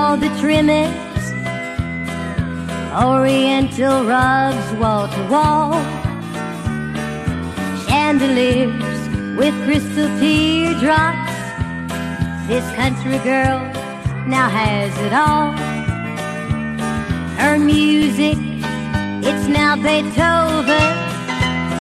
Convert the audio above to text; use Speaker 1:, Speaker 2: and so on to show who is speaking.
Speaker 1: all the trimmings, oriental rugs wall to wall, chandeliers with crystal teardrops. This country girl now has it all. Her music, it's now Beethoven.